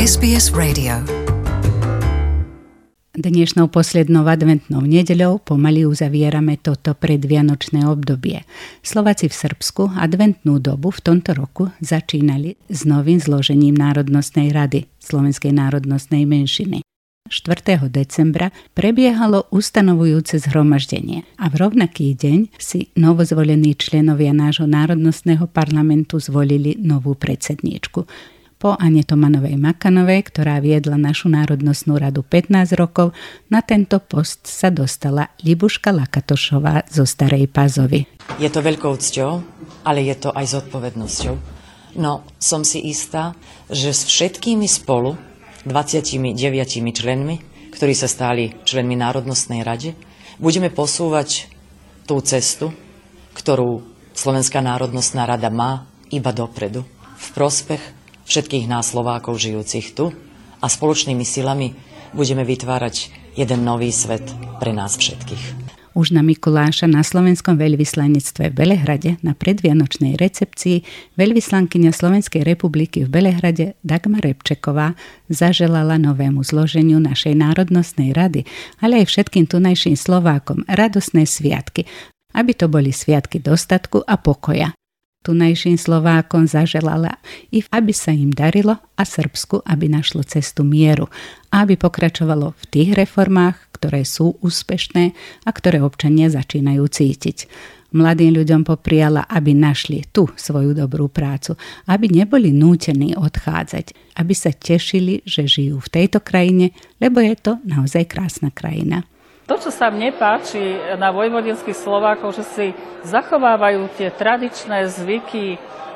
SBS Radio. Dnešnou poslednou adventnou nedeľou pomaly uzavierame toto predvianočné obdobie. Slováci v Srbsku adventnú dobu v tomto roku začínali s novým zložením Národnostnej rady Slovenskej národnostnej menšiny. 4. decembra prebiehalo ustanovujúce zhromaždenie a v rovnaký deň si novozvolení členovia nášho národnostného parlamentu zvolili novú predsedníčku. Po Ane Tomanovej Makanovej, ktorá viedla našu národnostnú radu 15 rokov, na tento post sa dostala Libuška Lakatošová zo Starej Pazovy. Je to veľkou cťou, ale je to aj zodpovednosťou. No, som si istá, že s všetkými spolu, 29 členmi, ktorí sa stali členmi Národnostnej rade, budeme posúvať tú cestu, ktorú Slovenská národnostná rada má iba dopredu, v prospech všetkých nás Slovákov žijúcich tu a spoločnými silami budeme vytvárať jeden nový svet pre nás všetkých. Už na Mikuláša na slovenskom veľvyslanectve v Belehrade na predvianočnej recepcii veľvyslankyňa Slovenskej republiky v Belehrade Dagmar Repčeková zaželala novému zloženiu našej národnostnej rady, ale aj všetkým tunajším Slovákom radosné sviatky, aby to boli sviatky dostatku a pokoja. Tunajším Slovákom zaželala i aby sa im darilo a Srbsku, aby našlo cestu mieru a aby pokračovalo v tých reformách, ktoré sú úspešné a ktoré občania začínajú cítiť. Mladým ľuďom popriala, aby našli tu svoju dobrú prácu, aby neboli nútení odchádzať, aby sa tešili, že žijú v tejto krajine, lebo je to naozaj krásna krajina. To, čo sa mne páči na vojvodinských Slovákov, že si zachovávajú tie tradičné zvyky,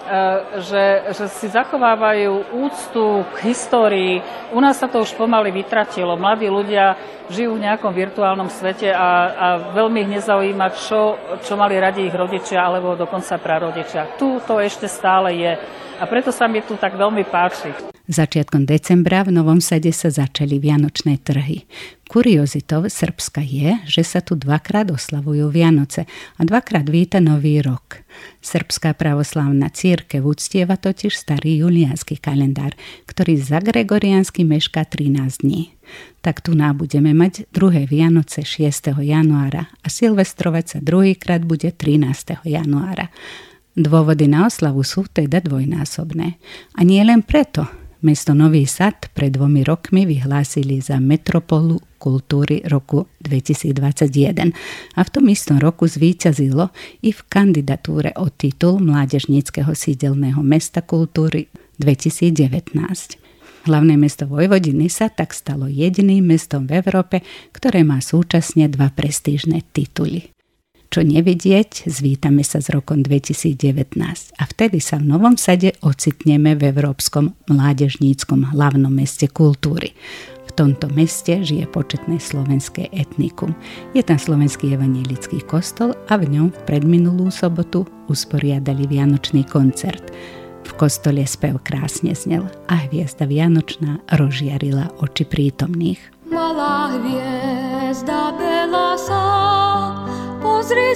že si zachovávajú úctu k histórii. U nás sa to už pomaly vytratilo. Mladí ľudia žijú v nejakom virtuálnom svete a veľmi ich nezaujíma, čo mali radi ich rodičia alebo dokonca prarodičia. Tu to ešte stále je. A preto sa mi tu tak veľmi páči. Začiatkom decembra v Novom Sade sa začali vianočné trhy. Kuriozitou Srbska je, že sa tu dvakrát oslavujú Vianoce a dvakrát víta Nový rok. Srbská pravoslávna cirkev uctieva totiž starý juliánsky kalendár, ktorý za gregoriánsky mešká 13 dní. Tak tu budeme mať druhé Vianoce 6. januára a silvestrovať sa druhýkrát bude 13. januára. Dôvody na oslavu sú teda dvojnásobné. A nie len preto. Mesto Nový Sad pred 2 rokmi vyhlásili za metropolu kultúry roku 2021 a v tom istom roku zvíťazilo i v kandidatúre o titul Mládežníckeho sídelného mesta kultúry 2019. Hlavné mesto Vojvodiny sa tak stalo jediným mestom v Európe, ktoré má súčasne 2 prestížne tituly. Čo nevidieť, zvítame sa s rokom 2019 a vtedy sa v Novom Sade ocitneme v Európskom mládežníckom hlavnom meste kultúry. V tomto meste žije početné slovenské etnikum. Je tam slovenský evanjelický kostol a v ňom predminulú sobotu usporiadali vianočný koncert. V kostole spev krásne znel a hviezda vianočná rozžiarila oči prítomných. Malá hviezda belasa, pozri,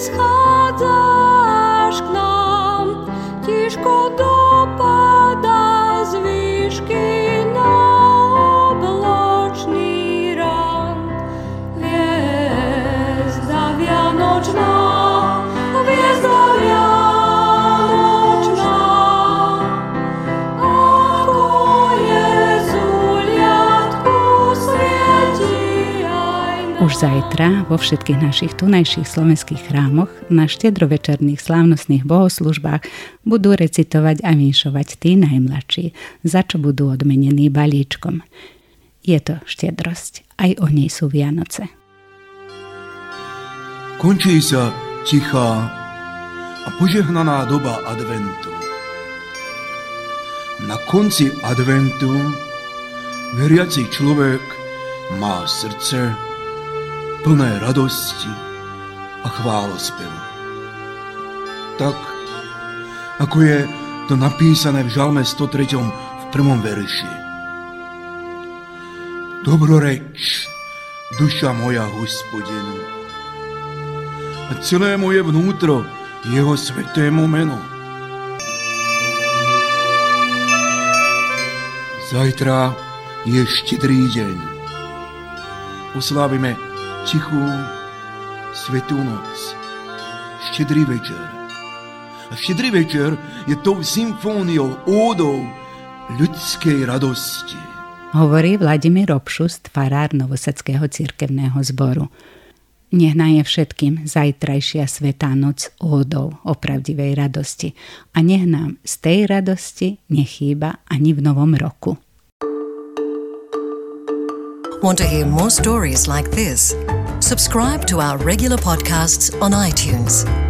schádzaš k nám, tiško dopadá z výšky na obločný rand. Hviezda vianočná, hviezda vianočná, ako Jezuliatku svieti aj nám. Už zajtra vo všetkých našich tunajších slovenských chrámoch na štedrovečerných slávnostných bohoslužbách budú recitovať a vinšovať tí najmladší, za čo budú odmenení balíčkom. Je to štedrosť, aj o nej sú Vianoce. Končí sa tichá a požehnaná doba adventu. Na konci adventu veriaci človek má srdce plné radosti a chválospevu. Tak, ako je to napísané v Žalme 103. v 1. verši. Dobroreč, duša moja Hospodinu, a celé moje vnútro jeho svätému menu. Zajtra je štedrý deň. Oslávime tichú, svätú noc. Štedrý večer. A štedrý večer je tou symfóniou, ódou ľudskej radosti. Hovorí Vladimír Obšust, farár Novosadského cirkevného zboru. Nech je všetkým zajtrajšia svätá noc ódou o pravdivej radosti a nech nám z tej radosti nechýba ani v novom roku. Want to hear more stories like this? Subscribe to our regular podcasts on iTunes.